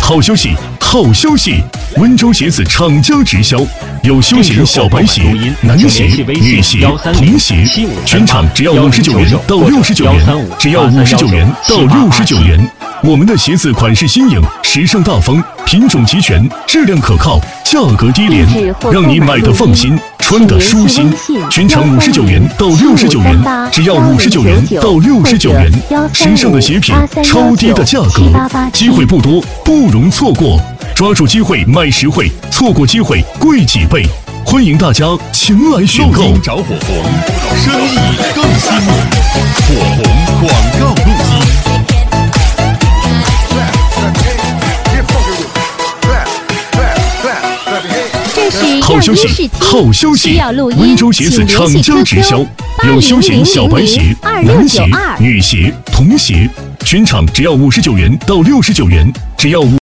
好消息，好消息！温州鞋子厂家直销，有休闲小白鞋、男鞋、女鞋、童鞋，全场只要59元到69元，只要59元到69元。我们的鞋子款式新颖、时尚大方，品种齐全，质量可靠，价格低廉，让你买得放心，穿得舒心。全场59元到69元，只要59元到69元。时尚的鞋品，超低的价格，机会不多，不容错过。抓住机会买实惠，错过机会贵几倍。欢迎大家前来选购。 找火红，生意更兴隆。火红广告路径。 好消息，好消息！温州鞋子厂家直销，有休闲小白鞋、男鞋、女鞋、童鞋，全场只要59元到69元，只要